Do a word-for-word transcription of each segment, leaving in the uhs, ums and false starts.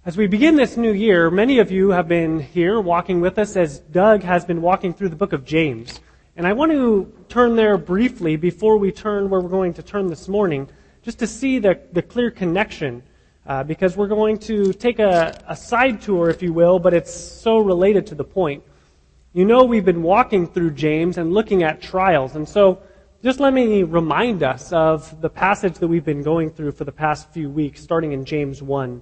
As we begin this new year, many of you have been here walking with us as Doug has been walking through the book of James. And I want to turn there briefly before we turn where we're going to turn this morning, just to see the, the clear connection, uh, because we're going to take a, a side tour, if you will, but it's so related to the point. You know we've been walking through James and looking at trials, and so just let me remind us of the passage that we've been going through for the past few weeks, starting in James one.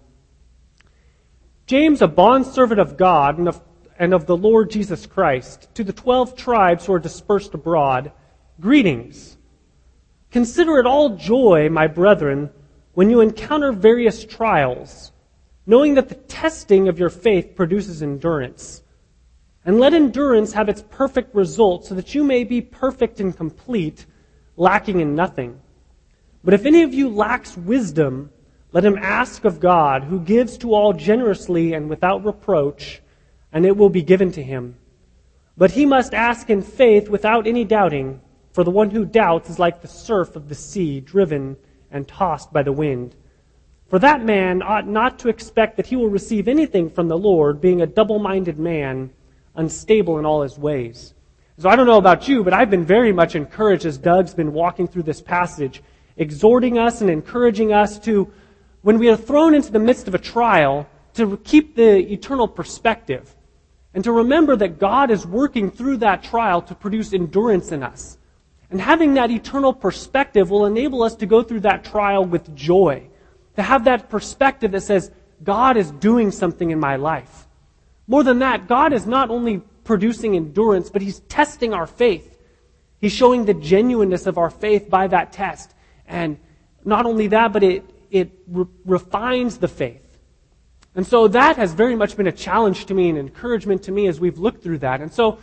James, a bondservant of God and of, and of the Lord Jesus Christ, to the twelve tribes who are dispersed abroad, greetings. Consider it all joy, my brethren, when you encounter various trials, knowing that the testing of your faith produces endurance. And let endurance have its perfect result, so that you may be perfect and complete, lacking in nothing. But if any of you lacks wisdom, let him ask of God, who gives to all generously and without reproach, and it will be given to him. But he must ask in faith without any doubting, for the one who doubts is like the surf of the sea, driven and tossed by the wind. For that man ought not to expect that he will receive anything from the Lord, being a double-minded man, unstable in all his ways. So I don't know about you, but I've been very much encouraged as Doug's been walking through this passage, exhorting us and encouraging us to, when we are thrown into the midst of a trial, to keep the eternal perspective and to remember that God is working through that trial to produce endurance in us. And having that eternal perspective will enable us to go through that trial with joy, to have that perspective that says, God is doing something in my life. More than that, God is not only producing endurance, but He's testing our faith. He's showing the genuineness of our faith by that test. And not only that, but it It re- refines the faith. And so that has very much been a challenge to me and encouragement to me as we've looked through that. And so,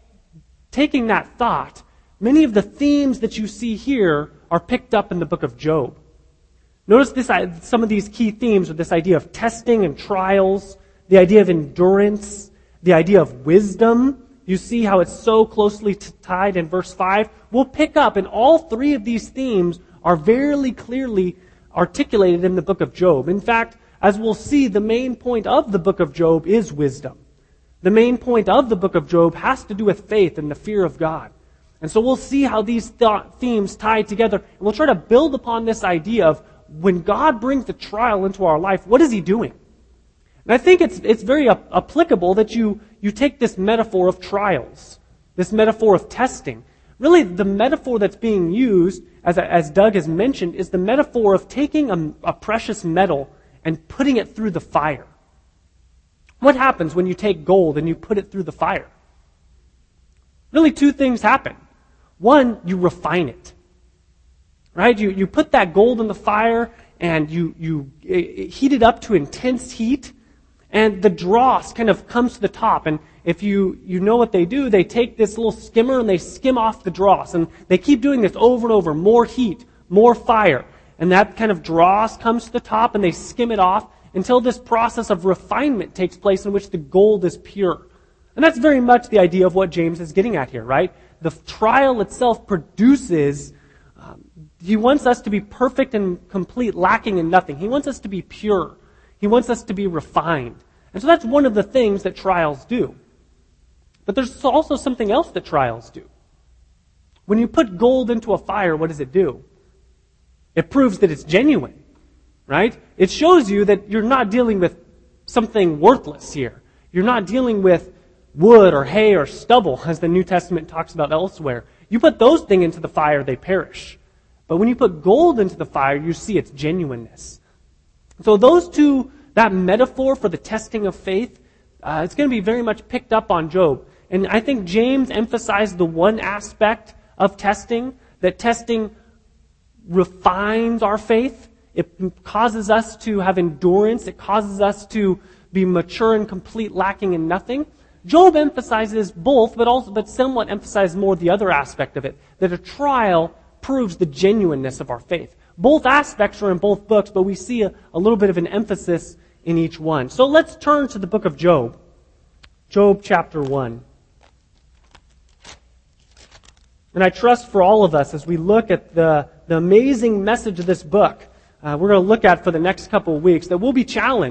taking that thought, many of the themes that you see here are picked up in the book of Job. Notice this, some of these key themes are this idea of testing and trials, the idea of endurance, the idea of wisdom. You see how it's so closely t- tied in verse five. We'll pick up, and all three of these themes are very clearly articulated in the book of Job. In fact, as we'll see, the main point of the book of Job is wisdom. The main point of the book of Job has to do with faith and the fear of God. And so we'll see how these th- themes tie together. And we'll try to build upon this idea of when God brings the trial into our life, what is He doing? And I think it's it's very ap- applicable that you, you take this metaphor of trials, this metaphor of testing. Really, the metaphor that's being used, as, as Doug has mentioned, is the metaphor of taking a, a precious metal and putting it through the fire. What happens when you take gold and you put it through the fire? Really, two things happen. One, you refine it. Right? You, you put that gold in the fire and you, you heat it up to intense heat, and the dross kind of comes to the top. And if you, you know what they do, they take this little skimmer and they skim off the dross. And they keep doing this over and over. More heat, more fire. And that kind of dross comes to the top and they skim it off until this process of refinement takes place in which the gold is pure. And that's very much the idea of what James is getting at here, right? The trial itself produces, um, he wants us to be perfect and complete, lacking in nothing. He wants us to be pure. He wants us to be refined. And so that's one of the things that trials do. But there's also something else that trials do. When you put gold into a fire, what does it do? It proves that it's genuine, right? It shows you that you're not dealing with something worthless here. You're not dealing with wood or hay or stubble, as the New Testament talks about elsewhere. You put those things into the fire, they perish. But when you put gold into the fire, you see its genuineness. So those two, that metaphor for the testing of faith, uh, it's going to be very much picked up on Job. And I think James emphasized the one aspect of testing, that testing refines our faith. It causes us to have endurance. It causes us to be mature and complete, lacking in nothing. Job emphasizes both, but also, but somewhat emphasizes more the other aspect of it, that a trial proves the genuineness of our faith. Both aspects are in both books, but we see a, a little bit of an emphasis in each one. So let's turn to the book of Job. Job chapter one. And I trust for all of us, as we look at the, the amazing message of this book, uh, we're going to look at for the next couple of weeks, that we'll be challenged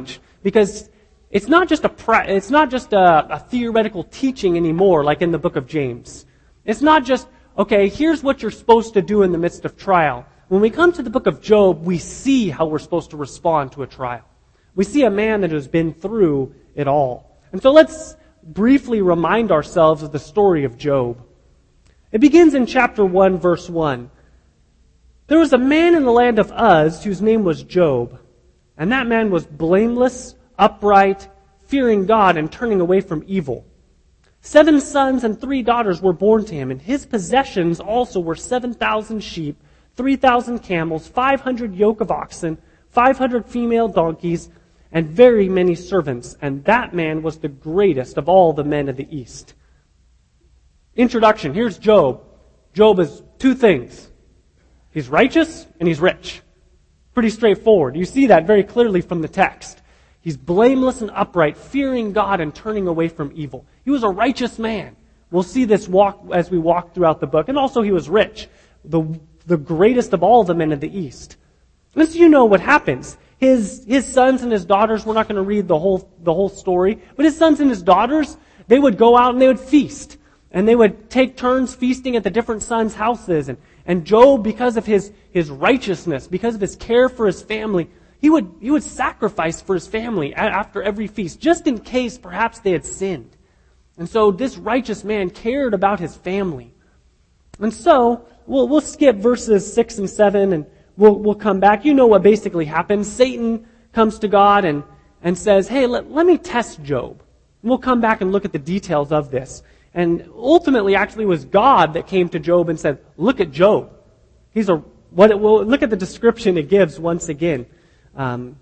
because it's not just a pra- it's not just a, a theoretical teaching anymore, like in the book of James. It's not just, okay, here's what you're supposed to do in the midst of trial. When we come to the book of Job, we see how we're supposed to respond to a trial. We see a man that has been through it all. And so let's briefly remind ourselves of the story of Job. It begins in chapter one, verse one. There was a man in the land of Uz whose name was Job, and that man was blameless, upright, fearing God, and turning away from evil. Seven sons and three daughters were born to him, and his possessions also were seven thousand sheep, three thousand camels, five hundred yoke of oxen, five hundred female donkeys, and very many servants. And that man was the greatest of all the men of the East. Introduction. Here's Job. Job is two things. He's righteous and he's rich. Pretty straightforward. You see that very clearly from the text. He's blameless and upright, fearing God and turning away from evil. He was a righteous man. We'll see this walk as we walk throughout the book. And also he was rich. The, the greatest of all the men of the East. And so you know what happens. His, his sons and his daughters, we're not going to read the whole, the whole story, but his sons and his daughters, they would go out and they would feast. And they would take turns feasting at the different sons' houses. And, and Job, because of his, his righteousness, because of his care for his family, he would, he would sacrifice for his family after every feast, just in case perhaps they had sinned. And so this righteous man cared about his family. And so, we'll, we'll skip verses six and seven and we'll, we'll come back. You know what basically happens. Satan comes to God and, and says, hey, let, let me test Job. And we'll come back and look at the details of this. And ultimately, actually, it was God that came to Job and said, look at Job. He's a, what it will, look at the description it gives once again. Um,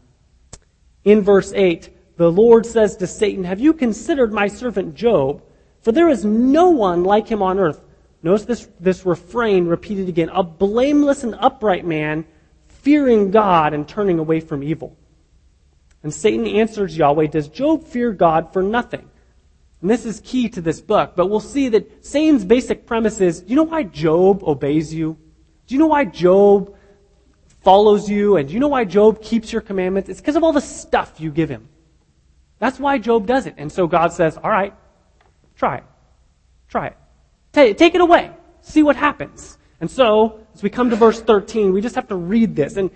in verse eight, the Lord says to Satan, have you considered my servant Job? For there is no one like him on earth. Notice this, this refrain repeated again. A blameless and upright man, fearing God and turning away from evil. And Satan answers Yahweh, does Job fear God for nothing? And this is key to this book, but we'll see that Satan's basic premise is, do you know why Job obeys you? Do you know why Job follows you? And do you know why Job keeps your commandments? It's because of all the stuff you give him. That's why Job does it. And so God says, all right, try it. Try it. Take, take it away. See what happens. And so, as we come to verse thirteen, we just have to read this and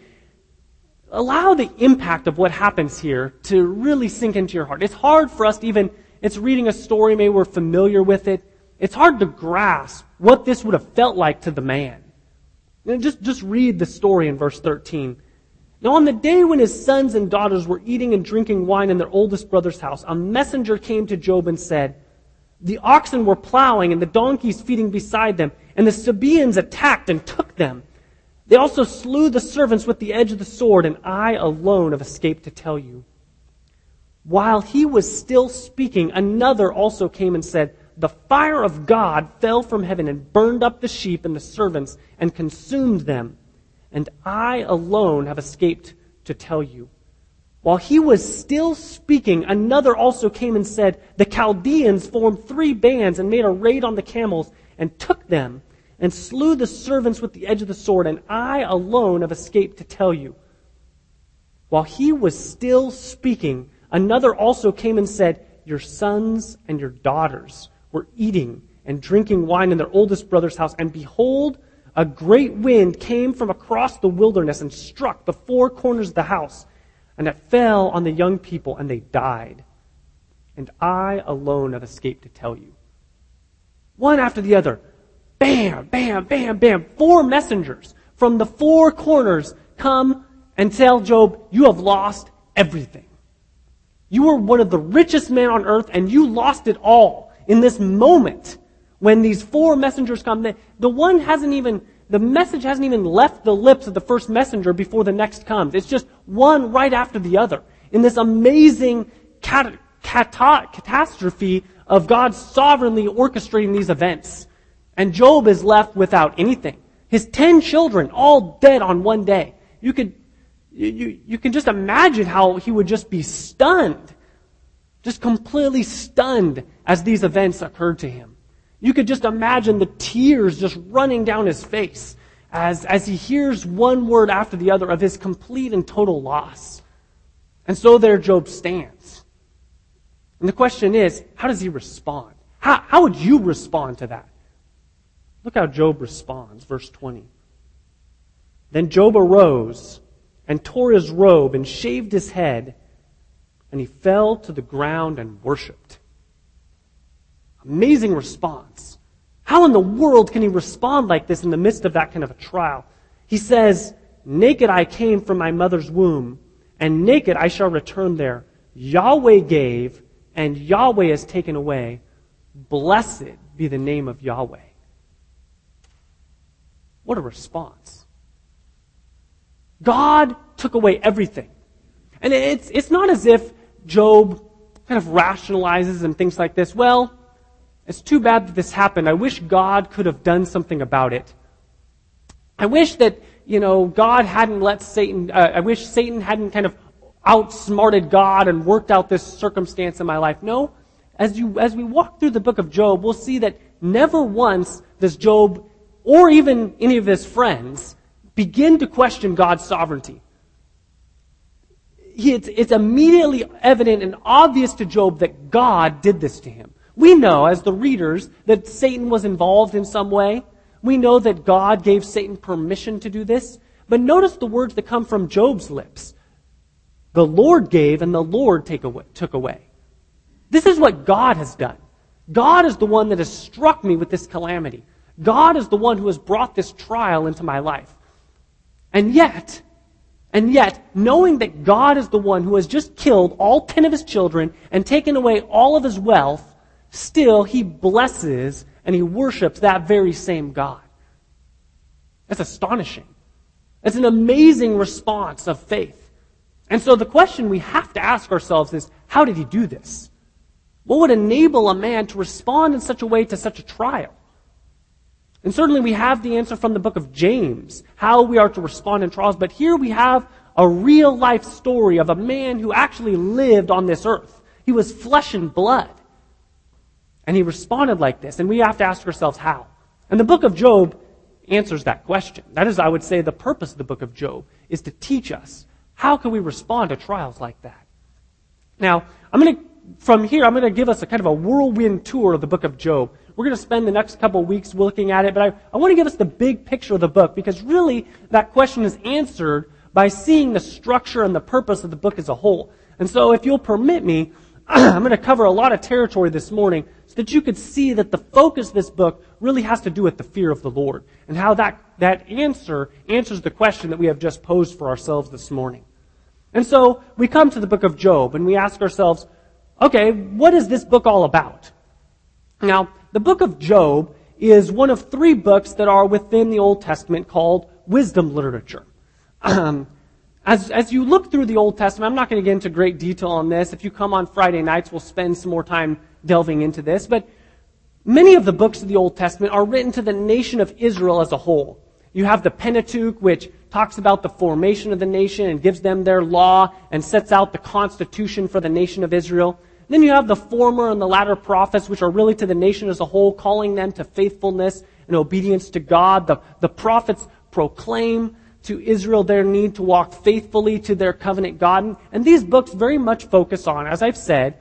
allow the impact of what happens here to really sink into your heart. It's hard for us to even, it's reading a story, maybe we're familiar with it. It's hard to grasp what this would have felt like to the man. And just, just read the story in verse thirteen. Now on the day when his sons and daughters were eating and drinking wine in their oldest brother's house, a messenger came to Job and said, the oxen were plowing and the donkeys feeding beside them, and the Sabaeans attacked and took them. They also slew the servants with the edge of the sword, and I alone have escaped to tell you. While he was still speaking, another also came and said, the fire of God fell from heaven and burned up the sheep and the servants and consumed them. And I alone have escaped to tell you. While he was still speaking, another also came and said, the Chaldeans formed three bands and made a raid on the camels and took them and slew the servants with the edge of the sword, and I alone have escaped to tell you. While he was still speaking, another also came and said, your sons and your daughters were eating and drinking wine in their oldest brother's house, and behold, a great wind came from across the wilderness and struck the four corners of the house, and it fell on the young people, and they died. And I alone have escaped to tell you. One after the other, bam, bam, bam, bam, four messengers from the four corners come and tell Job, you have lost everything. You were one of the richest men on earth, and you lost it all in this moment. When these four messengers come, the, the one hasn't even, the message hasn't even left the lips of the first messenger before the next comes. It's just one right after the other. In this amazing cat, cata, catastrophe of God sovereignly orchestrating these events. And Job is left without anything. His ten children, all dead on one day. You could, you, you, you can just imagine how he would just be stunned. Just completely stunned as these events occurred to him. You could just imagine the tears just running down his face as, as he hears one word after the other of his complete and total loss. And so there Job stands. And the question is, how does he respond? How, how would you respond to that? Look how Job responds, verse twenty. Then Job arose and tore his robe and shaved his head, and he fell to the ground and worshipped. Amazing response. How in the world can he respond like this in the midst of that kind of a trial? He says, naked I came from my mother's womb, and naked I shall return there. Yahweh gave, and Yahweh has taken away. Blessed be the name of Yahweh. What a response. God took away everything. And it's, it's not as if Job kind of rationalizes and thinks like this, well, it's too bad that this happened. I wish God could have done something about it. I wish that, you know, God hadn't let Satan, uh, I wish Satan hadn't kind of outsmarted God and worked out this circumstance in my life. No, as you, as we walk through the book of Job, we'll see that never once does Job, or even any of his friends, begin to question God's sovereignty. He, it's, it's immediately evident and obvious to Job that God did this to him. We know, as the readers, that Satan was involved in some way. We know that God gave Satan permission to do this. But notice the words that come from Job's lips. The Lord gave and the Lord take away, took away. This is what God has done. God is the one that has struck me with this calamity. God is the one who has brought this trial into my life. And yet, and yet, knowing that God is the one who has just killed all ten of his children and taken away all of his wealth, still he blesses and he worships that very same God. That's astonishing. That's an amazing response of faith. And so the question we have to ask ourselves is, how did he do this? What would enable a man to respond in such a way to such a trial? And certainly we have the answer from the book of James, how we are to respond in trials. But here we have a real life story of a man who actually lived on this earth. He was flesh and blood. And he responded like this. And we have to ask ourselves how. And the book of Job answers that question. That is, I would say, the purpose of the book of Job is to teach us how can we respond to trials like that. Now, I'm going to, from here, I'm going to give us a kind of a whirlwind tour of the book of Job. We're going to spend the next couple of weeks looking at it, but I, I want to give us the big picture of the book, because really that question is answered by seeing the structure and the purpose of the book as a whole. And so if you'll permit me, I'm going to cover a lot of territory this morning so that you could see that the focus of this book really has to do with the fear of the Lord and how that, that answer answers the question that we have just posed for ourselves this morning. And so we come to the book of Job and we ask ourselves, okay, what is this book all about? Now, the book of Job is one of three books that are within the Old Testament called wisdom literature. Um, As, as you look through the Old Testament, I'm not going to get into great detail on this. If you come on Friday nights, we'll spend some more time delving into this. But many of the books of the Old Testament are written to the nation of Israel as a whole. You have the Pentateuch, which talks about the formation of the nation and gives them their law and sets out the constitution for the nation of Israel. Then you have the former and the latter prophets, which are really to the nation as a whole, calling them to faithfulness and obedience to God. The, the prophets proclaim to Israel their need to walk faithfully to their covenant God. And these books very much focus on, as I've said,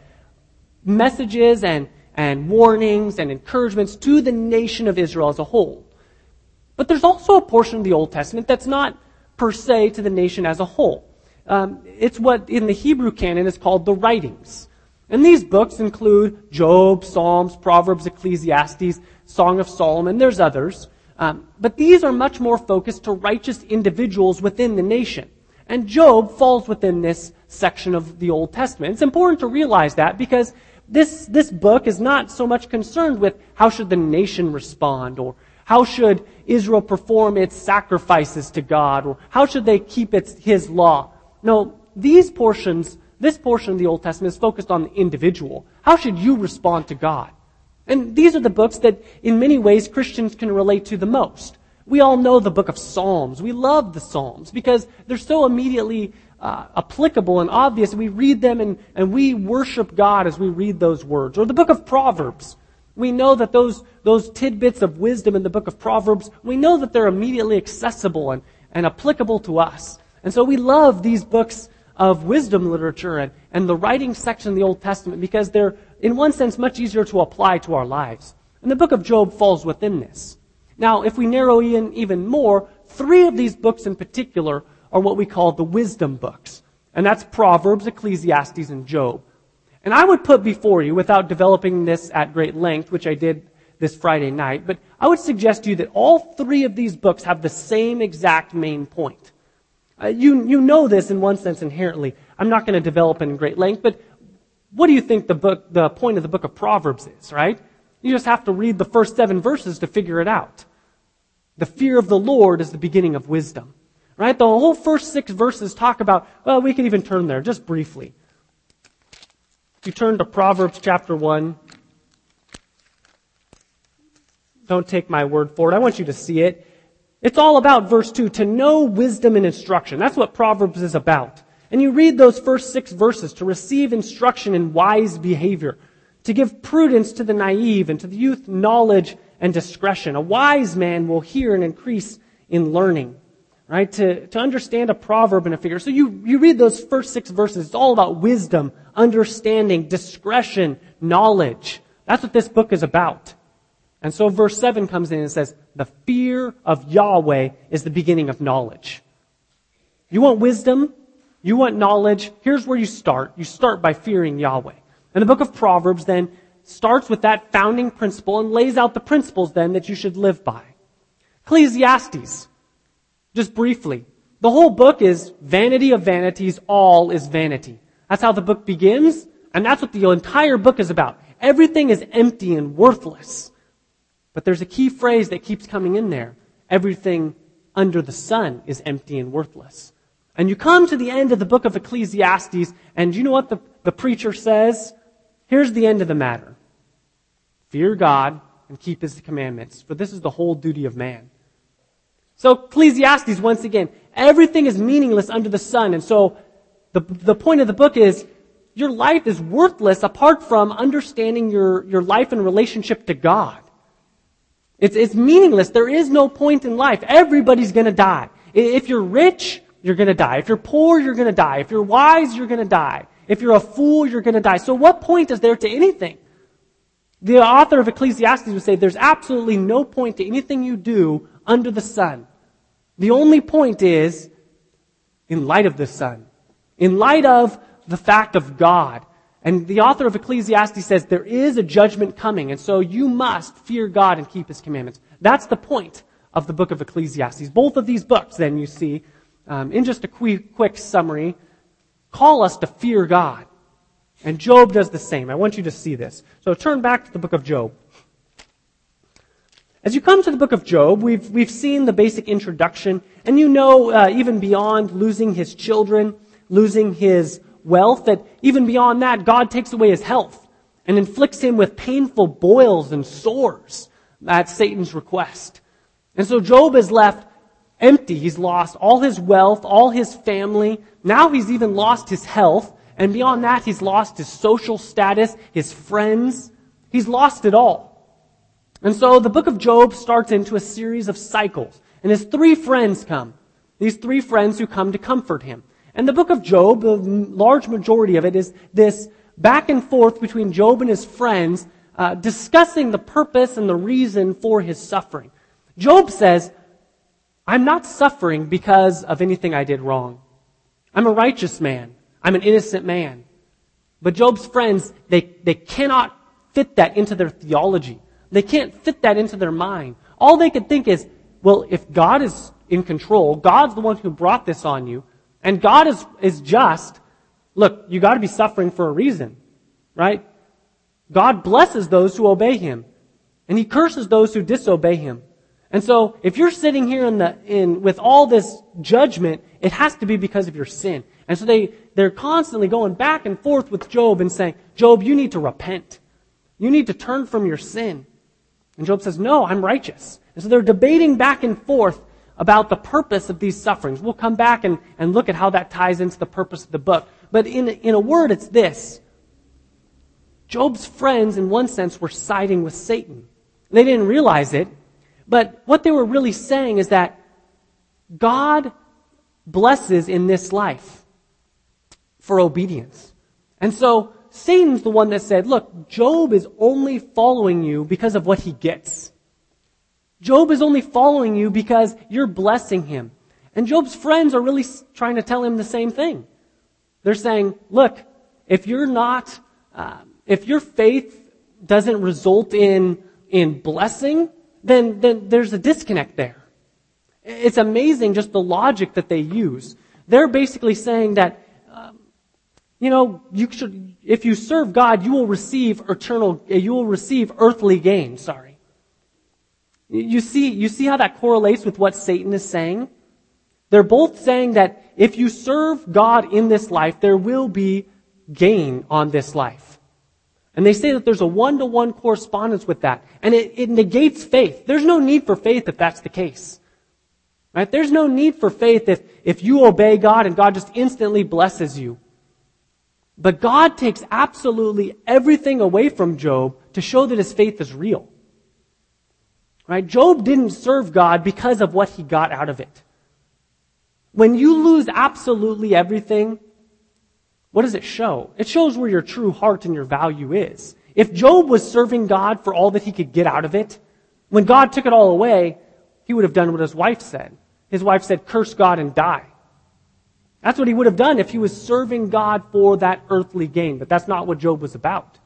messages and, and warnings and encouragements to the nation of Israel as a whole. But there's also a portion of the Old Testament that's not per se to the nation as a whole. Um, it's what in the Hebrew canon is called the writings. And these books include Job, Psalms, Proverbs, Ecclesiastes, Song of Solomon. There's others. Um, but these are much more focused to righteous individuals within the nation. And Job falls within this section of the Old Testament. It's important to realize that because this, this book is not so much concerned with how should the nation respond or how should Israel perform its sacrifices to God or how should they keep its, his law. No, these portions, this portion of the Old Testament is focused on the individual. How should you respond to God? And these are the books that, in many ways, Christians can relate to the most. We all know the book of Psalms. We love the Psalms because they're so immediately uh, applicable and obvious. We read them and, and we worship God as we read those words. Or the book of Proverbs. We know that those, those tidbits of wisdom in the book of Proverbs, we know that they're immediately accessible and, and applicable to us. And so we love these books of wisdom literature and, and the writing section of the Old Testament because they're, in one sense, much easier to apply to our lives. And the book of Job falls within this. Now, if we narrow in even more, three of these books in particular are what we call the wisdom books. And that's Proverbs, Ecclesiastes, and Job. And I would put before you, without developing this at great length, which I did this Friday night, but I would suggest to you that all three of these books have the same exact main point. Uh, you, you know this in one sense inherently. I'm not going to develop it in great length, but what do you think the book, the point of the book of Proverbs is, right? You just have to read the first seven verses to figure it out. The fear of the Lord is the beginning of wisdom, right? The whole first six verses talk about, well, we can even turn there just briefly. If you turn to Proverbs chapter one, don't take my word for it. I want you to see it. It's all about verse two, to know wisdom and instruction. That's what Proverbs is about. And you read those first six verses to receive instruction in wise behavior, to give prudence to the naive and to the youth knowledge and discretion. A wise man will hear and increase in learning, right? To, to understand a proverb and a figure. So you, you read those first six verses. It's all about wisdom, understanding, discretion, knowledge. That's what this book is about. And so verse seven comes in and says, the fear of Yahweh is the beginning of knowledge. You want wisdom? You want knowledge? Here's where you start. You start by fearing Yahweh. And the book of Proverbs then starts with that founding principle and lays out the principles then that you should live by. Ecclesiastes, just briefly. The whole book is vanity of vanities, all is vanity. That's how the book begins, and that's what the entire book is about. Everything is empty and worthless. But there's a key phrase that keeps coming in there. Everything under the sun is empty and worthless. And you come to the end of the book of Ecclesiastes, and you know what the, the preacher says? Here's the end of the matter. Fear God and keep His commandments, for this is the whole duty of man. So Ecclesiastes, once again, everything is meaningless under the sun. And so the, the point of the book is, your life is worthless apart from understanding your, your life in relationship to God. It's, it's meaningless. There is no point in life. Everybody's going to die. If you're rich, you're going to die. If you're poor, you're going to die. If you're wise, you're going to die. If you're a fool, you're going to die. So what point is there to anything? The author of Ecclesiastes would say there's absolutely no point to anything you do under the sun. The only point is in light of the sun. In light of the fact of God. And the author of Ecclesiastes says there is a judgment coming, and so you must fear God and keep His commandments. That's the point of the book of Ecclesiastes. Both of these books, then, you see, um, in just a quick, quick summary, call us to fear God. And Job does the same. I want you to see this. So turn back to the book of Job. As you come to the book of Job, we've, we've seen the basic introduction, and you know, uh, even beyond losing his children, losing his wealth, that even beyond that, God takes away his health and inflicts him with painful boils and sores at Satan's request. And so Job is left empty. He's lost all his wealth, all his family. Now he's even lost his health. And beyond that, he's lost his social status, his friends. He's lost it all. And so the book of Job starts into a series of cycles. And his three friends come. These three friends who come to comfort him. And the book of Job, the large majority of it, is this back and forth between Job and his friends, uh, discussing the purpose and the reason for his suffering. Job says, I'm not suffering because of anything I did wrong. I'm a righteous man. I'm an innocent man. But Job's friends, they, they cannot fit that into their theology. They can't fit that into their mind. All they could think is, well, if God is in control, God's the one who brought this on you, and God is, is just, look, you got to be suffering for a reason, right? God blesses those who obey Him, and He curses those who disobey Him. And so, if you're sitting here in the in with all this judgment, it has to be because of your sin. And so they they're constantly going back and forth with Job and saying, Job, you need to repent. You need to turn from your sin. And Job says, no, I'm righteous. And so they're debating back and forth about the purpose of these sufferings. We'll come back and, and look at how that ties into the purpose of the book. But in, in a word, it's this. Job's friends, in one sense, were siding with Satan. They didn't realize it, but what they were really saying is that God blesses in this life. for obedience. And so Satan's the one that said, look, Job is only following you because of what he gets. Job is only following you because you're blessing him. And Job's friends are really trying to tell him the same thing. They're saying, look, if you're not, uh, if your faith doesn't result in, in blessing, then, then there's a disconnect there. It's amazing just the logic that they use. They're basically saying that, um, you know, you should, if you serve God, you will receive eternal, you will receive earthly gain, sorry. You see, you see how that correlates with what Satan is saying? They're both saying that if you serve God in this life, there will be gain on this life. And they say that there's a one-to-one correspondence with that. And it, it negates faith. There's no need for faith if that's the case. Right? There's no need for faith if, if you obey God and God just instantly blesses you. But God takes absolutely everything away from Job to show that his faith is real. Right? Job didn't serve God because of what he got out of it. When you lose absolutely everything, what does it show? It shows where your true heart and your value is. If Job was serving God for all that he could get out of it, when God took it all away, he would have done what his wife said. His wife said, curse God and die. That's what he would have done if he was serving God for that earthly gain. But that's not what Job was about.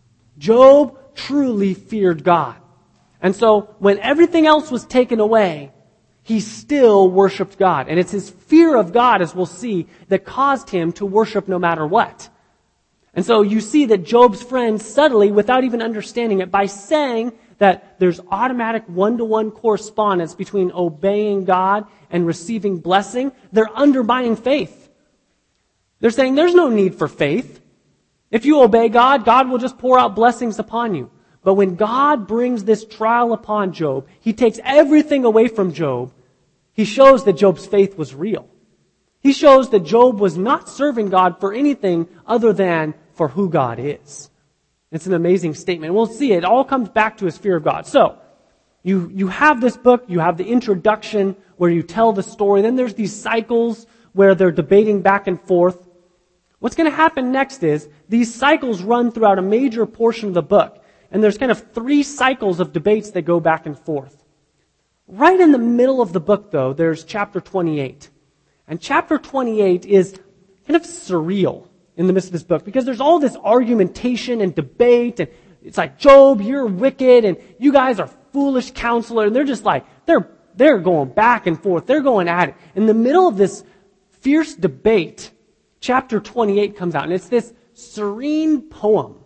Job truly feared God. And so when everything else was taken away, he still worshiped God. And it's his fear of God, as we'll see, that caused him to worship no matter what. And so you see that Job's friends subtly, without even understanding it, by saying that there's automatic one-to-one correspondence between obeying God and receiving blessing, they're undermining faith. They're saying there's no need for faith. If you obey God, God will just pour out blessings upon you. But when God brings this trial upon Job, he takes everything away from Job. He shows that Job's faith was real. He shows that Job was not serving God for anything other than for who God is. It's an amazing statement. We'll see it all comes back to his fear of God. So, you, you have this book, you have the introduction where you tell the story. Then there's these cycles where they're debating back and forth. What's going to happen next is these cycles run throughout a major portion of the book. And there's kind of three cycles of debates that go back and forth. Right in the middle of the book, though, there's chapter twenty-eight. And chapter twenty-eight is kind of surreal in the midst of this book because there's all this argumentation and debate. And it's like, Job, you're wicked, and you guys are foolish counselor. And they're just like, they're, they're going back and forth. They're going at it. In the middle of this fierce debate, chapter twenty-eight comes out. And it's this serene poem.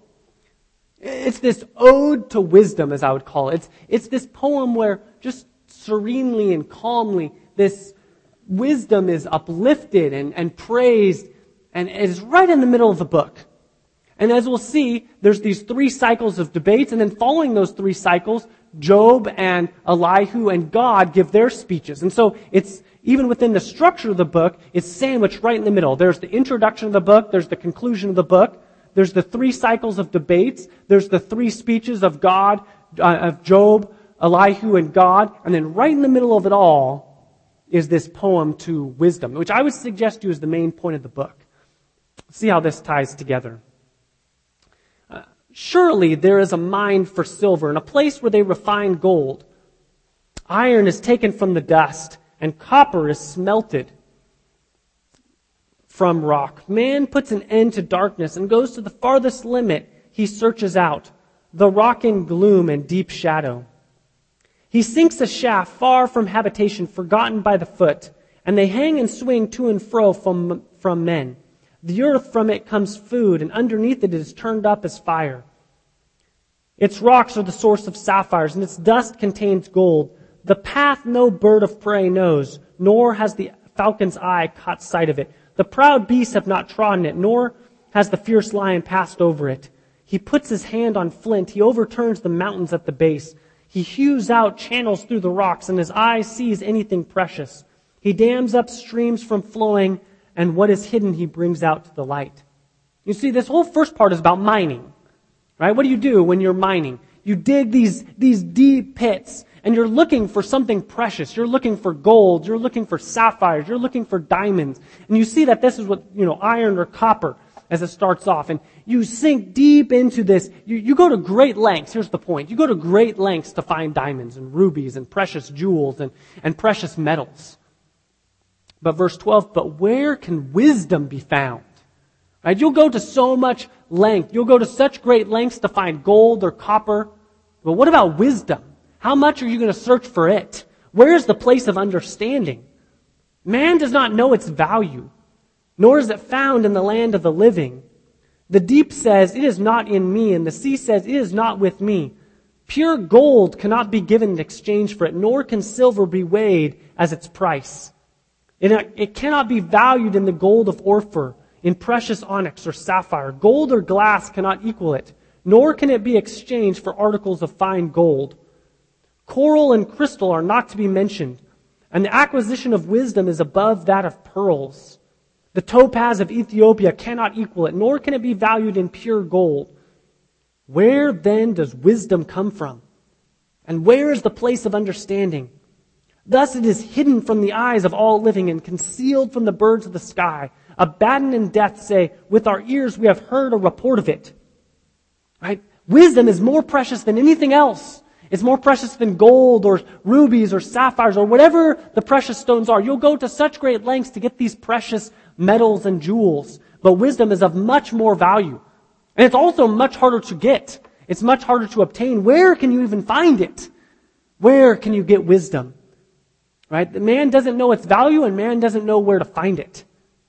It's this ode to wisdom, as I would call it. It's, it's this poem where just serenely and calmly this wisdom is uplifted and, and praised, and it is right in the middle of the book. And as we'll see, there's these three cycles of debates, and then following those three cycles, Job and Elihu and God give their speeches. And so it's, even within the structure of the book, it's sandwiched right in the middle. There's the introduction of the book, there's the conclusion of the book, there's the three cycles of debates. There's the three speeches of God, uh, of Job, Elihu, and God. And then right in the middle of it all is this poem to wisdom, which I would suggest to you is the main point of the book. See how this ties together. Uh, Surely there is a mine for silver and a place where they refine gold. Iron is taken from the dust and copper is smelted from rock. Man puts an end to darkness and goes to the farthest limit he searches out, the rock in gloom and deep shadow. He sinks a shaft far from habitation, forgotten by the foot, and they hang and swing to and fro from, from men. The earth, from it comes food, and underneath it is turned up as fire. Its rocks are the source of sapphires, and its dust contains gold. The path no bird of prey knows, nor has the falcon's eye caught sight of it. The proud beasts have not trodden it, nor has the fierce lion passed over it. He puts his hand on flint. He overturns the mountains at the base. He hews out channels through the rocks, and his eye sees anything precious. He dams up streams from flowing, and what is hidden he brings out to the light. You see, this whole first part is about mining. Right? What do you do when you're mining? You dig these, these deep pits, and you're looking for something precious. You're looking for gold. You're looking for sapphires. You're looking for diamonds. And you see that this is what, you know, iron or copper as it starts off. And you sink deep into this. You, you go to great lengths. Here's the point. You go to great lengths to find diamonds and rubies and precious jewels and, and precious metals. But verse twelve, but where can wisdom be found? Right? You'll go to so much length. You'll go to such great lengths to find gold or copper. But what about wisdom? How much are you going to search for it? Where is the place of understanding? Man does not know its value, nor is it found in the land of the living. The deep says, it is not in me, and the sea says, it is not with me. Pure gold cannot be given in exchange for it, nor can silver be weighed as its price. It, it cannot be valued in the gold of Ophir, in precious onyx or sapphire. Gold or glass cannot equal it, nor can it be exchanged for articles of fine gold. Coral and crystal are not to be mentioned, and the acquisition of wisdom is above that of pearls. The topaz of Ethiopia cannot equal it, nor can it be valued in pure gold. Where then does wisdom come from? And where is the place of understanding? Thus it is hidden from the eyes of all living and concealed from the birds of the sky. Abaddon and death say, with our ears we have heard a report of it. Right? Wisdom is more precious than anything else. It's more precious than gold or rubies or sapphires or whatever the precious stones are. You'll go to such great lengths to get these precious metals and jewels. But wisdom is of much more value. And it's also much harder to get. It's much harder to obtain. Where can you even find it? Where can you get wisdom? Right? The man doesn't know its value and man doesn't know where to find it.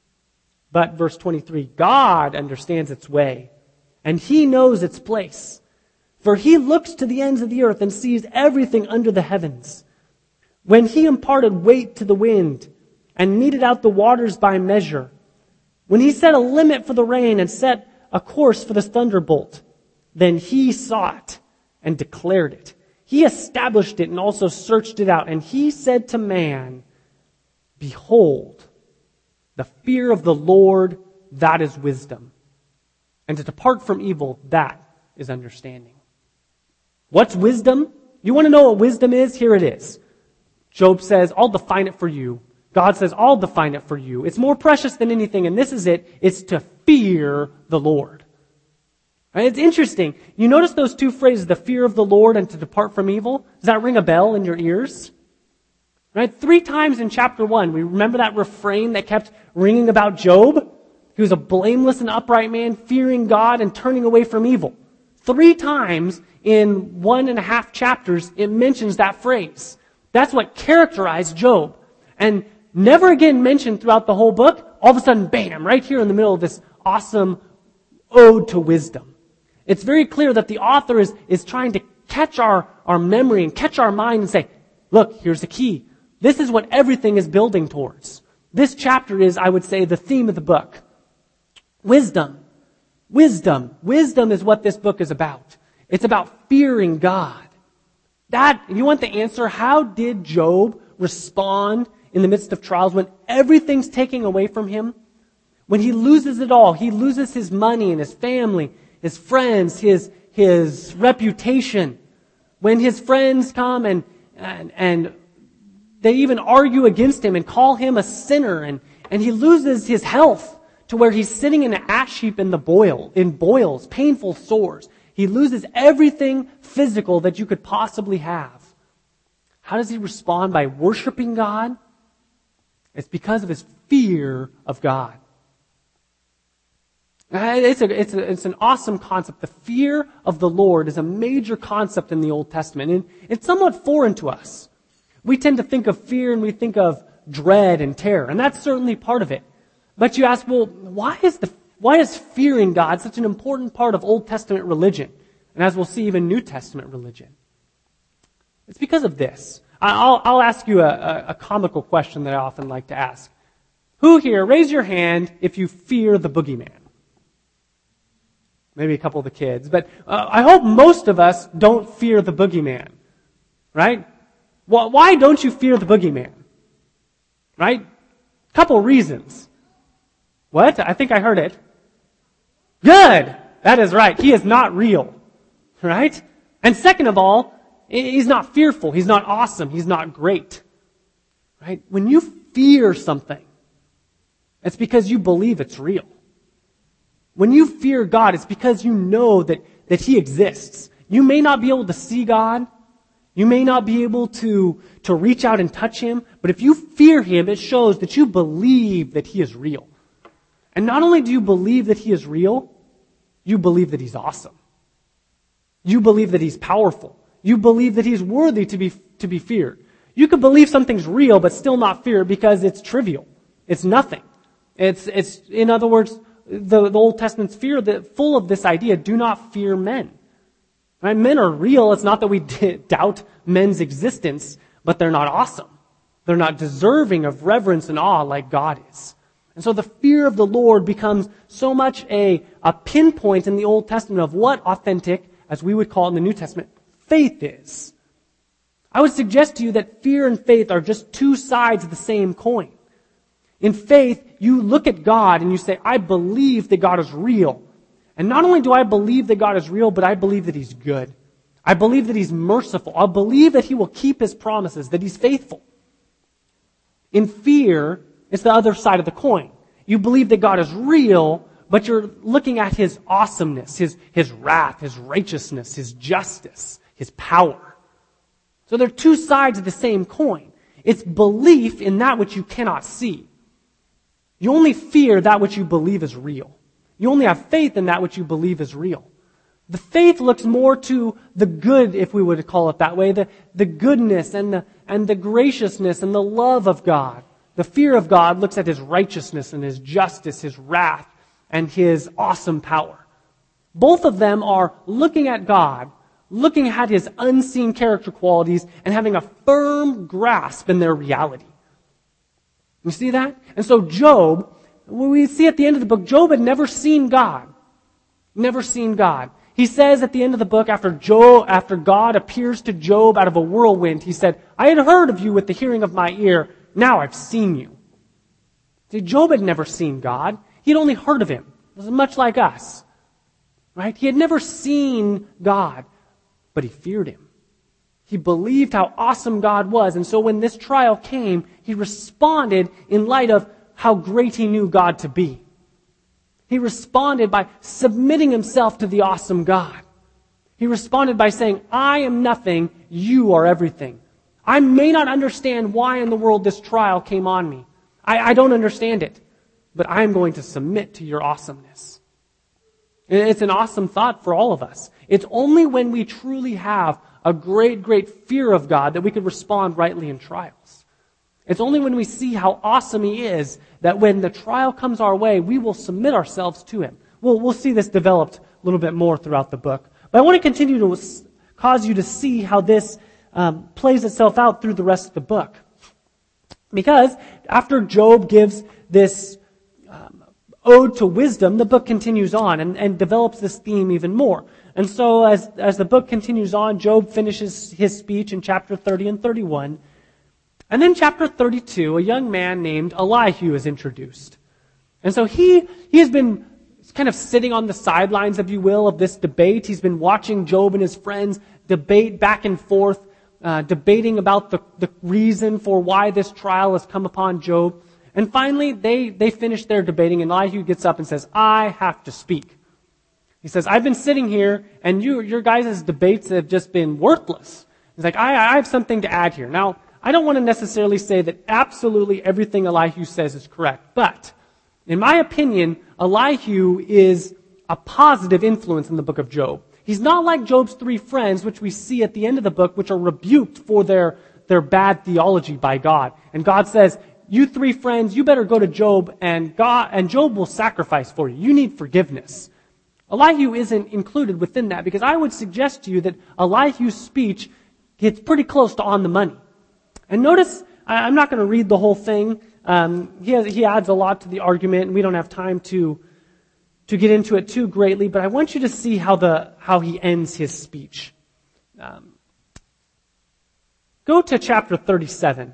But verse twenty-three, God understands its way and he knows its place. For he looks to the ends of the earth and sees everything under the heavens. When he imparted weight to the wind and meted out the waters by measure, when he set a limit for the rain and set a course for the thunderbolt, then he saw it and declared it. He established it and also searched it out. And he said to man, behold, the fear of the Lord, that is wisdom. And to depart from evil, that is understanding. What's wisdom? You want to know what wisdom is? Here it is. Job says, I'll define it for you. God says, I'll define it for you. It's more precious than anything, and this is it. It's to fear the Lord. Right? It's interesting. You notice those two phrases, the fear of the Lord and to depart from evil? Does that ring a bell in your ears? Right? Three times in chapter one, we remember that refrain that kept ringing about Job? He was a blameless and upright man, fearing God and turning away from evil. Three times in one and a half chapters, it mentions that phrase. That's what characterized Job. And never again mentioned throughout the whole book. All of a sudden, bam, right here in the middle of this awesome ode to wisdom. It's very clear that the author is, is trying to catch our, our memory and catch our mind and say, look, here's the key. This is what everything is building towards. This chapter is, I would say, the theme of the book. Wisdom. Wisdom. Wisdom is what this book is about. It's about fearing God. That, if you want the answer, how did Job respond in the midst of trials when everything's taken away from him? When he loses it all, he loses his money and his family, his friends, his, his reputation. When his friends come and, and, and they even argue against him and call him a sinner, and, and he loses his health to where he's sitting in an ash heap in the boil, in boils, painful sores. He loses everything physical that you could possibly have. How does he respond? By worshiping God? It's because of his fear of God. It's, a, it's, a, it's an awesome concept. The fear of the Lord is a major concept in the Old Testament, and it's somewhat foreign to us. We tend to think of fear and we think of dread and terror, and that's certainly part of it. But you ask, well, why is the why is fearing God such an important part of Old Testament religion? And as we'll see, even New Testament religion. It's because of this. I'll, I'll ask you a, a comical question that I often like to ask. Who here, raise your hand if you fear the boogeyman? Maybe a couple of the kids. But uh, I hope most of us don't fear the boogeyman. Right? Well, why don't you fear the boogeyman? Right? Couple reasons. What? I think I heard it. Good! That is right. He is not real. Right? And second of all, he's not fearful. He's not awesome. He's not great. Right? When you fear something, it's because you believe it's real. When you fear God, it's because you know that, that He exists. You may not be able to see God. You may not be able to, to reach out and touch Him. But if you fear Him, it shows that you believe that He is real. And not only do you believe that He is real, you believe that He's awesome. You believe that He's powerful. You believe that He's worthy to be, to be feared. You could believe something's real but still not fear it because it's trivial. It's nothing. It's, it's, in other words, the, the Old Testament's fear that full of this idea, do not fear men. Right? Men are real. It's not that we d- doubt men's existence, but they're not awesome. They're not deserving of reverence and awe like God is. And so the fear of the Lord becomes so much a, a pinpoint in the Old Testament of what authentic, as we would call it in the New Testament, faith is. I would suggest to you that fear and faith are just two sides of the same coin. In faith, you look at God and you say, I believe that God is real. And not only do I believe that God is real, but I believe that He's good. I believe that He's merciful. I believe that He will keep His promises, that He's faithful. In fear, it's the other side of the coin. You believe that God is real, but you're looking at His awesomeness, His, His wrath, His righteousness, His justice, His power. So they're two sides of the same coin. It's belief in that which you cannot see. You only fear that which you believe is real. You only have faith in that which you believe is real. The faith looks more to the good, if we would call it that way, the, the goodness and the, and the graciousness and the love of God. The fear of God looks at His righteousness and His justice, His wrath, and His awesome power. Both of them are looking at God, looking at His unseen character qualities, and having a firm grasp in their reality. You see that? And so Job, we see at the end of the book, Job had never seen God. Never seen God. He says at the end of the book, after Job, after God appears to Job out of a whirlwind, he said, I had heard of you with the hearing of my ear. Now I've seen you. See, Job had never seen God. He had only heard of Him. It was much like us. Right? He had never seen God, but he feared Him. He believed how awesome God was. And so when this trial came, he responded in light of how great he knew God to be. He responded by submitting himself to the awesome God. He responded by saying, I am nothing, you are everything. I may not understand why in the world this trial came on me. I, I don't understand it, but I am going to submit to your awesomeness. And it's an awesome thought for all of us. It's only when we truly have a great, great fear of God that we can respond rightly in trials. It's only when we see how awesome He is that when the trial comes our way, we will submit ourselves to Him. We'll, we'll see this developed a little bit more throughout the book. But I want to continue to cause you to see how this um, plays itself out through the rest of the book. Because after Job gives this um, ode to wisdom, the book continues on and, and develops this theme even more. And so as, as the book continues on, Job finishes his speech in chapter thirty and thirty-one. And then chapter thirty-two, a young man named Elihu is introduced. And so he, he has been kind of sitting on the sidelines, if you will, of this debate. He's been watching Job and his friends debate back and forth, uh, debating about the, the reason for why this trial has come upon Job. And finally, they, they finish their debating, and Elihu gets up and says, I have to speak. He says, I've been sitting here, and you, your guys' debates have just been worthless. He's like, I, I have something to add here. Now, I don't want to necessarily say that absolutely everything Elihu says is correct, but in my opinion, Elihu is a positive influence in the book of Job. He's not like Job's three friends, which we see at the end of the book, which are rebuked for their, their bad theology by God. And God says, you three friends, you better go to Job, and God, and Job will sacrifice for you. You need forgiveness. Elihu isn't included within that, because I would suggest to you that Elihu's speech gets pretty close to on the money. And notice, I'm not going to read the whole thing. Um, he, has, he adds a lot to the argument, and we don't have time to to get into it too greatly. But I want you to see how the how he ends his speech. Um, go to chapter thirty-seven.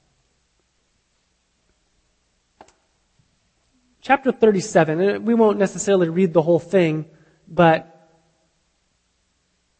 Chapter thirty-seven. We won't necessarily read the whole thing, but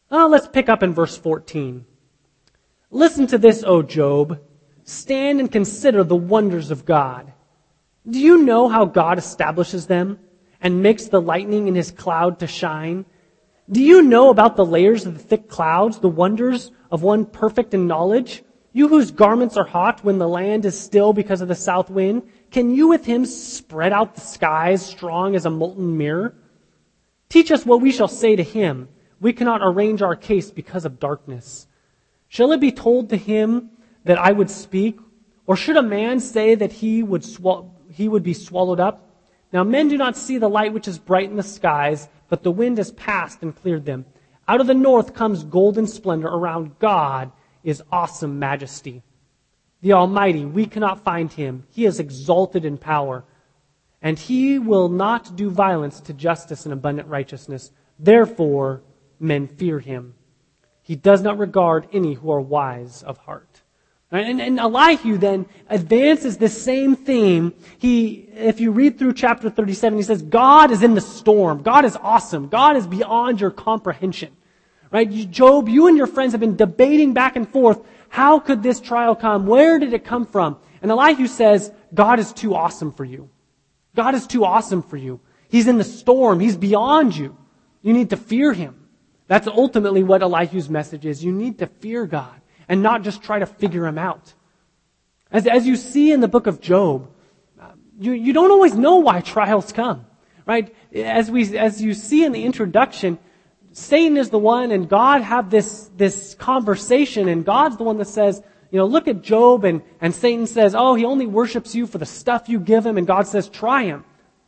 Uh, let's pick up in verse fourteen. Listen to this, O Job. Stand and consider the wonders of God. Do you know how God establishes them and makes the lightning in his cloud to shine? Do you know about the layers of the thick clouds, the wonders of one perfect in knowledge? You whose garments are hot when the land is still because of the south wind, can you with him spread out the skies strong as a molten mirror? Teach us what we shall say to him. We cannot arrange our case because of darkness. Shall it be told to him that I would speak? Or should a man say that he would swall- he would be swallowed up? Now men do not see the light which is bright in the skies, but the wind has passed and cleared them. Out of the north comes golden splendor. Around God is awesome majesty. The Almighty, we cannot find him. He is exalted in power. And he will not do violence to justice and abundant righteousness. Therefore, men fear him. He does not regard any who are wise of heart. And, and Elihu then advances this same theme. He, if you read through chapter thirty-seven, he says, God is in the storm. God is awesome. God is beyond your comprehension. Right? Job, you and your friends have been debating back and forth. How could this trial come? Where did it come from? And Elihu says, God is too awesome for you. God is too awesome for you. He's in the storm. He's beyond you. You need to fear him. That's ultimately what Elihu's message is. You need to fear God and not just try to figure him out. As, as you see in the book of Job, you, you don't always know why trials come, right? As we, as you see in the introduction, Satan is the one and God have this, this conversation, and God's the one that says, you know, look at Job, and, and Satan says, oh, he only worships you for the stuff you give him, and God says, try him.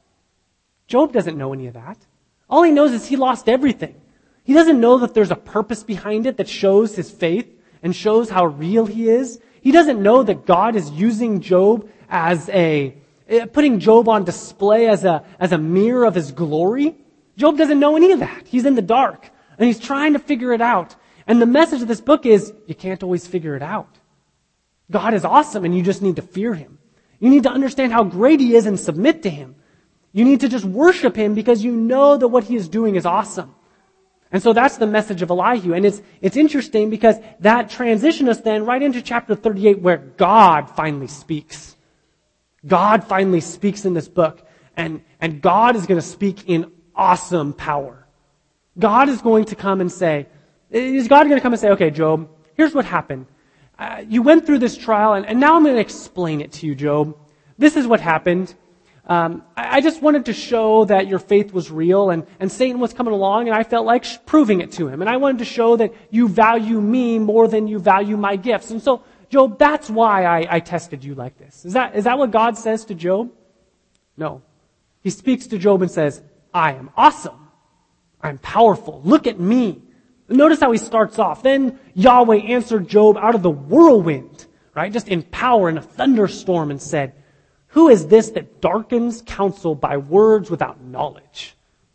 Job doesn't know any of that. All he knows is he lost everything. He doesn't know that there's a purpose behind it that shows his faith and shows how real he is. He doesn't know that God is using Job as a, putting Job on display as a, as a mirror of his glory. Job doesn't know any of that. He's in the dark and he's trying to figure it out. And the message of this book is you can't always figure it out. God is awesome and you just need to fear him. You need to understand how great he is and submit to him. You need to just worship him because you know that what he is doing is awesome. And so that's the message of Elihu. And it's, it's interesting because that transitions us then right into chapter thirty-eight where God finally speaks. God finally speaks in this book. And, and God is going to speak in awesome power. God is going to come and say, is God going to come and say, okay, Job, here's what happened. Uh, you went through this trial and, and now I'm going to explain it to you, Job. This is what happened. Um, I, I just wanted to show that your faith was real, and, and Satan was coming along, and I felt like sh- proving it to him. And I wanted to show that you value me more than you value my gifts. And so, Job, that's why I, I tested you like this. Is that, is that what God says to Job? No. He speaks to Job and says, I am awesome. I'm powerful. Look at me. Notice how he starts off. Then Yahweh answered Job out of the whirlwind, right? Just in power in a thunderstorm, and said, who is this that darkens counsel by words without knowledge?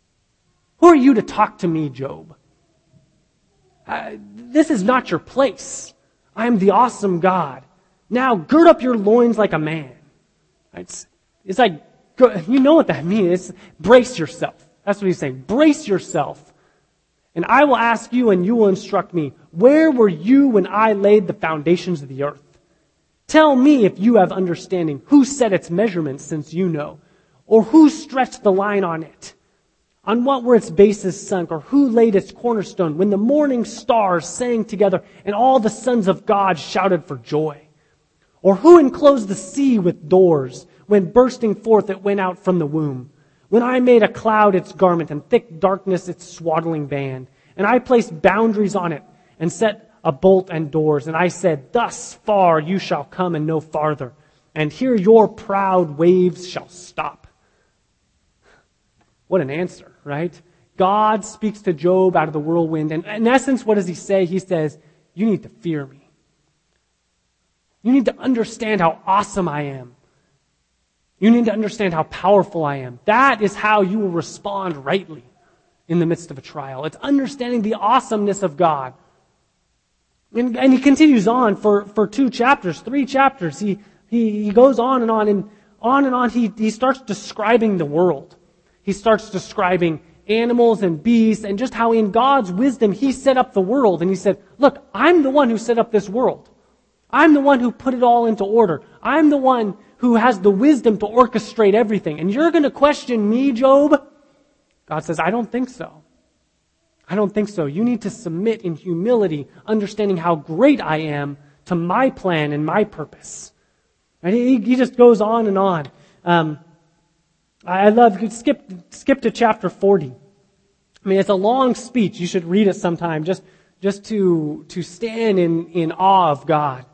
Who are you to talk to me, Job? Uh, this is not your place. I am the awesome God. Now gird up your loins like a man. It's, it's like, you know what that means. It's brace yourself. That's what he's saying. Brace yourself. And I will ask you and you will instruct me. Where were you when I laid the foundations of the earth? Tell me if you have understanding. Who set its measurements, since you know? Or who stretched the line on it? On what were its bases sunk? Or who laid its cornerstone when the morning stars sang together and all the sons of God shouted for joy? Or who enclosed the sea with doors when bursting forth it went out from the womb? When I made a cloud its garment and thick darkness its swaddling band, and I placed boundaries on it and set a bolt and doors, and I said, thus far you shall come and no farther, and here your proud waves shall stop. What an answer, right? God speaks to Job out of the whirlwind, and in essence, what does he say? He says, you need to fear me. You need to understand how awesome I am. You need to understand how powerful I am. That is how you will respond rightly in the midst of a trial. It's understanding the awesomeness of God. And, and he continues on for, for two chapters, three chapters. He, he, he goes on and on and on and on. He, he starts describing the world. He starts describing animals and beasts, and just how in God's wisdom He set up the world. And He said, look, I'm the one who set up this world. I'm the one who put it all into order. I'm the one who has the wisdom to orchestrate everything. And you're going to question me, Job? God says, I don't think so. I don't think so. You need to submit in humility, understanding how great I am to my plan and my purpose. And he, he just goes on and on. Um, I love, skip, skip to chapter forty. I mean, it's a long speech. You should read it sometime just, just to, to stand in, in awe of God.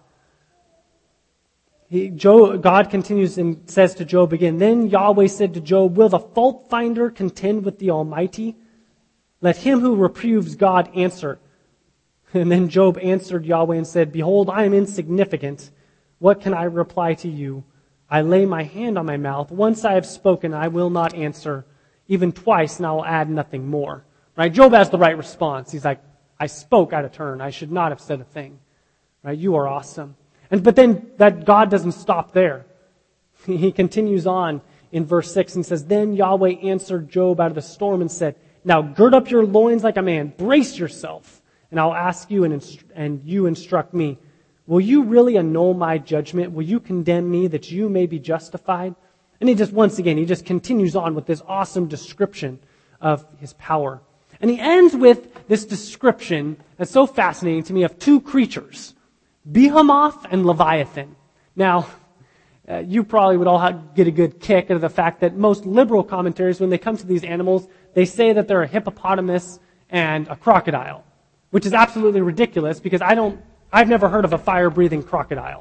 He, Job, God continues and says to Job again, then Yahweh said to Job, will the fault finder contend with the Almighty? Let him who reproves God answer. And then Job answered Yahweh and said, behold, I am insignificant. What can I reply to you? I lay my hand on my mouth. Once I have spoken, I will not answer. Even twice, and I will add nothing more. Right? Job has the right response. He's like, I spoke out of turn. I should not have said a thing. Right? You are awesome. And but then that God doesn't stop there. He continues on in verse six and says, then Yahweh answered Job out of the storm and said, now gird up your loins like a man, brace yourself, and I'll ask you and, inst- and you instruct me. Will you really annul my judgment? Will you condemn me that you may be justified? And he just, once again, he just continues on with this awesome description of His power. And he ends with this description that's so fascinating to me of two creatures, Behemoth and Leviathan. Now, uh, you probably would all have, get a good kick out of the fact that most liberal commentaries, when they come to these animals, they say that they're a hippopotamus and a crocodile, which is absolutely ridiculous because I don't, I've never heard of a fire-breathing crocodile.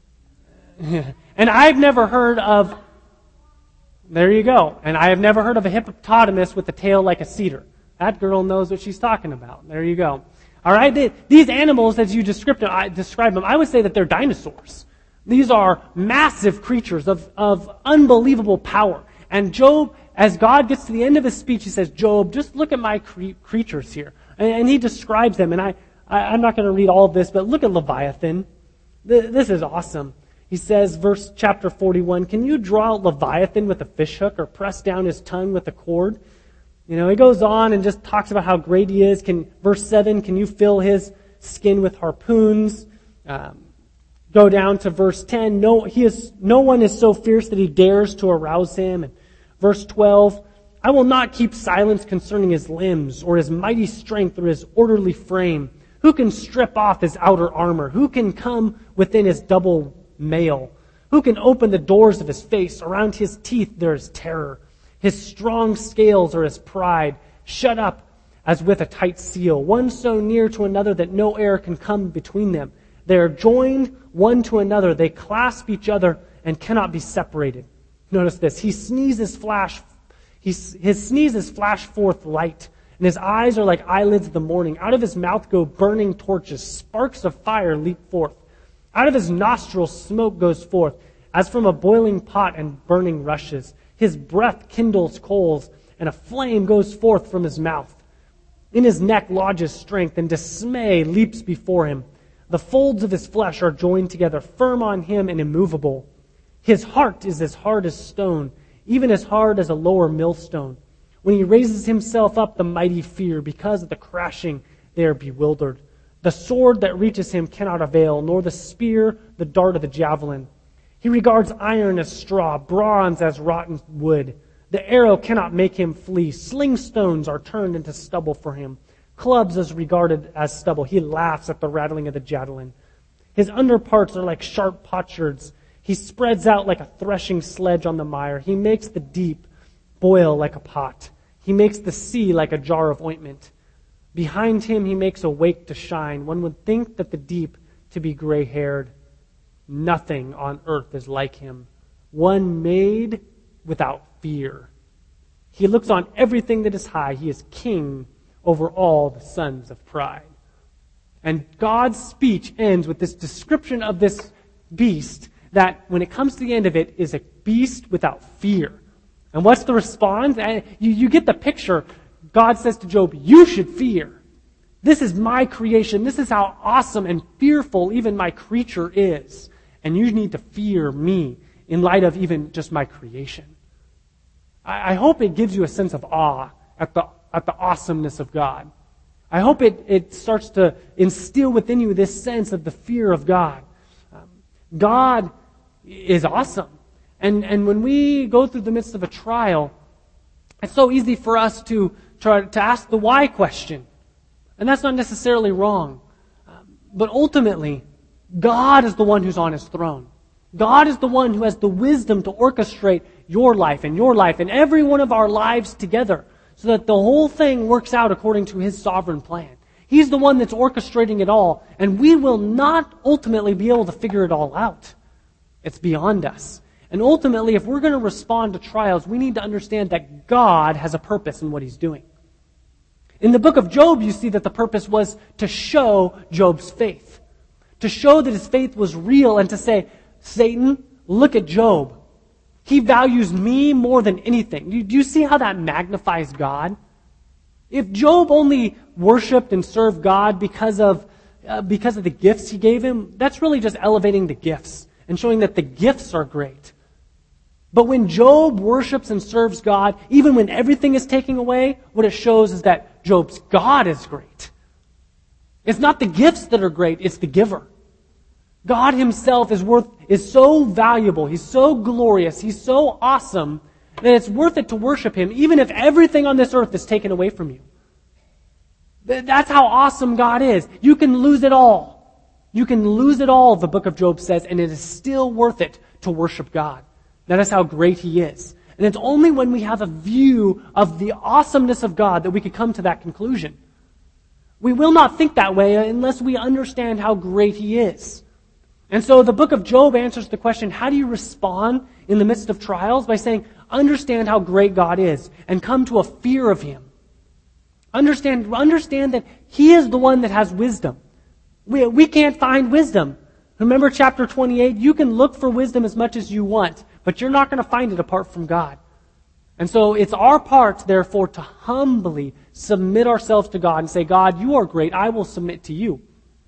And I've never heard of, there you go, and I have never heard of a hippopotamus with a tail like a cedar. That girl knows what she's talking about. There you go. All right, these animals, as you describe them, I describe them, I would say that they're dinosaurs. These are massive creatures of, of unbelievable power. And Job, as God gets to the end of his speech, he says, Job, just look at my cre- creatures here. And, and he describes them. And I, I, I'm not going to read all of this, but look at Leviathan. Th- this is awesome. He says, verse chapter forty-one, can you draw out Leviathan with a fishhook or press down his tongue with a cord? You know, he goes on and just talks about how great he is. Can, verse seven, can you fill his skin with harpoons? Um, go down to verse ten, no, he is, no one is so fierce that he dares to arouse him. And verse twelve, I will not keep silence concerning his limbs or his mighty strength or his orderly frame. Who can strip off his outer armor? Who can come within his double mail? Who can open the doors of his face? Around his teeth there is terror. His strong scales are his pride, shut up as with a tight seal, one so near to another that no air can come between them. They are joined one to another. They clasp each other and cannot be separated. Notice this. He sneezes flash, he, his sneezes flash forth light, and his eyes are like eyelids of the morning. Out of his mouth go burning torches. Sparks of fire leap forth. Out of his nostrils smoke goes forth, as from a boiling pot and burning rushes. His breath kindles coals, and a flame goes forth from his mouth. In his neck lodges strength, and dismay leaps before him. The folds of his flesh are joined together, firm on him and immovable. His heart is as hard as stone, even as hard as a lower millstone. When he raises himself up, the mighty fear. Because of the crashing, they are bewildered. The sword that reaches him cannot avail, nor the spear, the dart of the javelin. He regards iron as straw, bronze as rotten wood. The arrow cannot make him flee. Sling stones are turned into stubble for him. Clubs is regarded as stubble. He laughs at the rattling of the javelin. His underparts are like sharp potsherds. He spreads out like a threshing sledge on the mire. He makes the deep boil like a pot. He makes the sea like a jar of ointment. Behind him he makes a wake to shine. One would think that the deep to be gray-haired. Nothing on earth is like him. One made without fear. He looks on everything that is high. He is king over all the sons of pride. And God's speech ends with this description of this beast that, when it comes to the end of it, is a beast without fear. And what's the response? And you, you get the picture. God says to Job, you should fear. This is my creation. This is how awesome and fearful even my creature is. And you need to fear me in light of even just my creation. I, I hope it gives you a sense of awe at the at the awesomeness of God. I hope it, it starts to instill within you this sense of the fear of God. Um, God is awesome. And, and when we go through the midst of a trial, it's so easy for us to try to ask the why question. And that's not necessarily wrong. Um, but ultimately, God is the one who's on his throne. God is the one who has the wisdom to orchestrate your life and your life and every one of our lives together so that the whole thing works out according to his sovereign plan. He's the one that's orchestrating it all, and we will not ultimately be able to figure it all out. It's beyond us. And ultimately, if we're going to respond to trials, we need to understand that God has a purpose in what he's doing. In the book of Job, you see that the purpose was to show Job's faith. To show that his faith was real and to say, Satan, look at Job. He values me more than anything. Do you see how that magnifies God? If Job only worshipped and served God because of, uh, because of the gifts he gave him, that's really just elevating the gifts and showing that the gifts are great. But when Job worships and serves God, even when everything is taken away, what it shows is that Job's God is great. It's not the gifts that are great, it's the giver. God himself is worth is so valuable, he's so glorious, he's so awesome, that it's worth it to worship him, even if everything on this earth is taken away from you. That's how awesome God is. You can lose it all. You can lose it all, the book of Job says, and it is still worth it to worship God. That is how great he is. And it's only when we have a view of the awesomeness of God that we can come to that conclusion. We will not think that way unless we understand how great he is. And so the book of Job answers the question, how do you respond in the midst of trials? By saying, understand how great God is and come to a fear of him. Understand, understand that he is the one that has wisdom. We, we can't find wisdom. Remember chapter twenty-eight, you can look for wisdom as much as you want, but you're not going to find it apart from God. And so it's our part, therefore, to humbly submit ourselves to God and say, God, you are great, I will submit to you.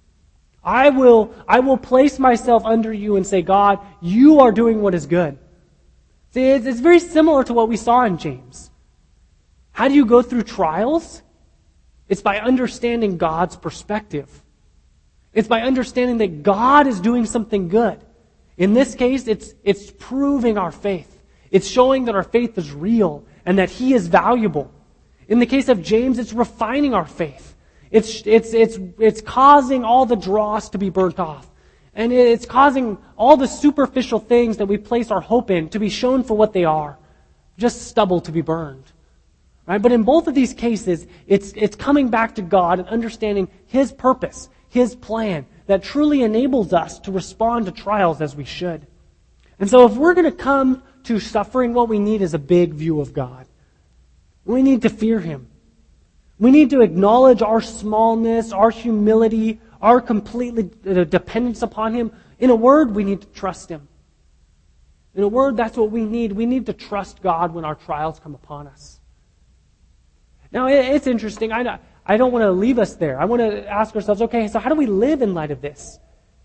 I will, I will place myself under you and say, God, you are doing what is good. See, it's, it's very similar to what we saw in James. How do you go through trials? It's by understanding God's perspective. It's by understanding that God is doing something good. In this case, it's, it's proving our faith. It's showing that our faith is real and that he is valuable. In the case of James, it's refining our faith. It's, it's, it's, it's causing all the dross to be burnt off. And it's causing all the superficial things that we place our hope in to be shown for what they are. Just stubble to be burned. Right? But in both of these cases, it's, it's coming back to God and understanding his purpose, his plan, that truly enables us to respond to trials as we should. And so if we're going to come to suffering, what we need is a big view of God. We need to fear him. We need to acknowledge our smallness, our humility, our complete dependence upon him. In a word, we need to trust him. In a word, that's what we need. We need to trust God when our trials come upon us. Now, it's interesting. I I don't want to leave us there. I want to ask ourselves, okay, so how do we live in light of this?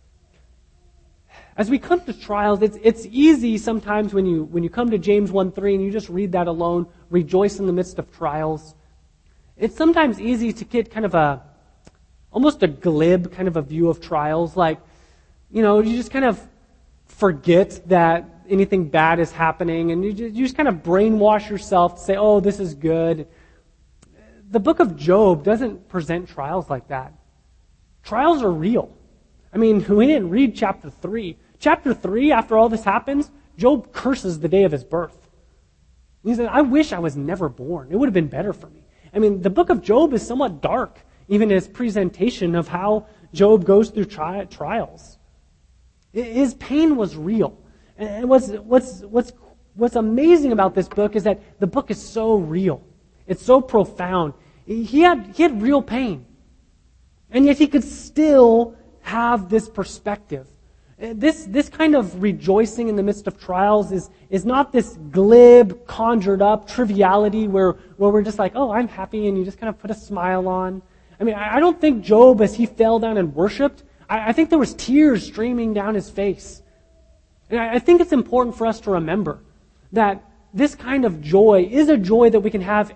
As we come to trials, it's it's easy sometimes when you when you come to James one three and you just read that alone, rejoice in the midst of trials. It's sometimes easy to get kind of a, almost a glib kind of a view of trials. Like, you know, you just kind of forget that anything bad is happening and you just, you just kind of brainwash yourself to say, oh, this is good. The book of Job doesn't present trials like that. Trials are real. I mean, we didn't read chapter three. Chapter three, after all this happens, Job curses the day of his birth. He said, I wish I was never born. It would have been better for me. I mean, the book of Job is somewhat dark, even in its presentation of how Job goes through tri- trials. His pain was real. And what's, what's, what's, what's amazing about this book is that the book is so real. It's so profound. He had, he had real pain. And yet he could still have this perspective. This, this kind of rejoicing in the midst of trials is, is not this glib, conjured up triviality where, where we're just like, oh, I'm happy, and you just kind of put a smile on. I mean, I don't think Job, as he fell down and worshipped, I, I think there was tears streaming down his face. And I, I think it's important for us to remember that this kind of joy is a joy that we can have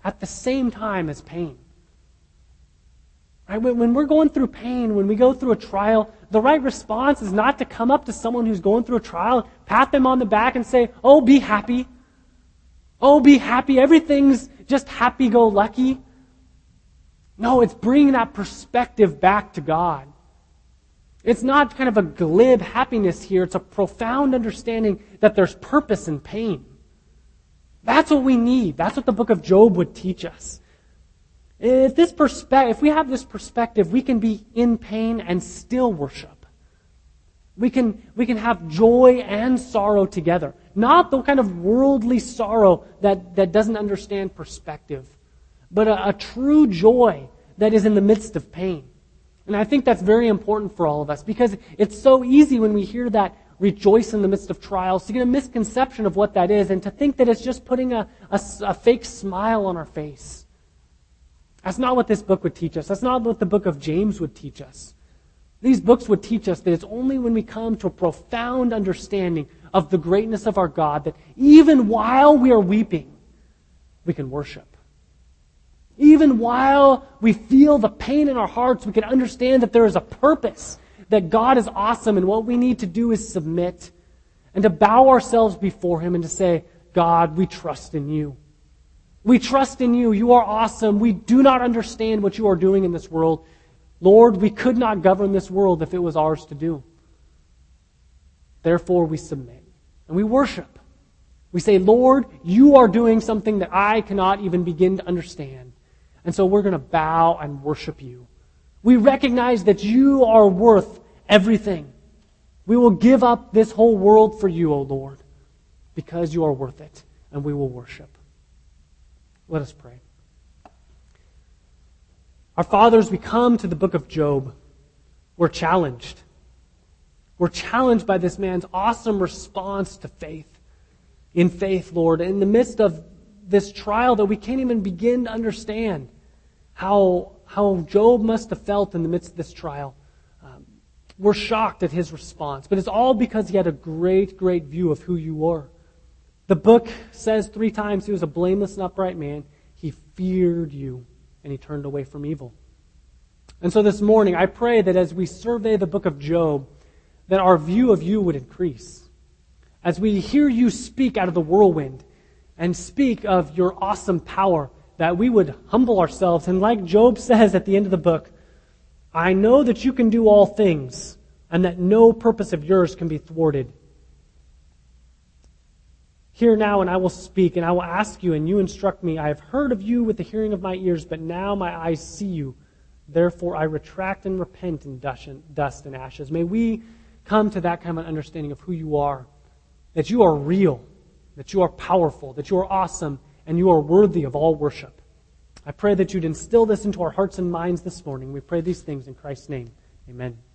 at the same time as pain. Right? When we're going through pain, when we go through a trial, the right response is not to come up to someone who's going through a trial, pat them on the back and say, oh, be happy. Oh, be happy. Everything's just happy-go-lucky. No, it's bringing that perspective back to God. It's not kind of a glib happiness here. It's a profound understanding that there's purpose in pain. That's what we need. That's what the book of Job would teach us. If this perspe- if we have this perspective, we can be in pain and still worship. We can, we can have joy and sorrow together. Not the kind of worldly sorrow that, that doesn't understand perspective, but a, a true joy that is in the midst of pain. And I think that's very important for all of us, because it's so easy when we hear that rejoice in the midst of trials to get a misconception of what that is and to think that it's just putting a, a, a fake smile on our face. That's not what this book would teach us. That's not what the book of James would teach us. These books would teach us that it's only when we come to a profound understanding of the greatness of our God that even while we are weeping, we can worship. Even while we feel the pain in our hearts, we can understand that there is a purpose, that God is awesome, and what we need to do is submit and to bow ourselves before Him and to say, God, we trust in You. We trust in You. You are awesome. We do not understand what You are doing in this world. Lord, we could not govern this world if it was ours to do. Therefore, we submit and we worship. We say, Lord, You are doing something that I cannot even begin to understand. And so we're going to bow and worship You. We recognize that You are worth everything. We will give up this whole world for You, O Lord, because You are worth it, and we will worship. Let us pray. Our fathers, we come to the book of Job. We're challenged. We're challenged by this man's awesome response to faith. In faith, Lord, in the midst of this trial that we can't even begin to understand how, how Job must have felt in the midst of this trial. Um, we're shocked at his response, but it's all because he had a great, great view of who You are. The book says three times he was a blameless and upright man. He feared You, and he turned away from evil. And so this morning, I pray that as we survey the book of Job, that our view of You would increase. As we hear You speak out of the whirlwind and speak of Your awesome power, that we would humble ourselves. And like Job says at the end of the book, I know that You can do all things and that no purpose of Yours can be thwarted. Hear now, and I will speak, and I will ask You, and You instruct me. I have heard of You with the hearing of my ears, but now my eyes see You. Therefore I retract and repent in dust and ashes. May we come to that kind of an understanding of who You are, that You are real, that You are powerful, that You are awesome, and You are worthy of all worship. I pray that You'd instill this into our hearts and minds this morning. We pray these things in Christ's name. Amen.